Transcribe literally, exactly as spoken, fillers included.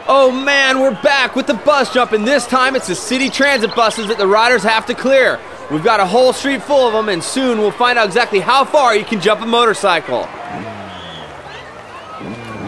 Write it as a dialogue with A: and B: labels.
A: Oh man, we're back with the bus jump, and this time it's the city transit buses that the riders have to clear. We've got a whole street full of them, and soon we'll find out exactly how far you can jump a motorcycle.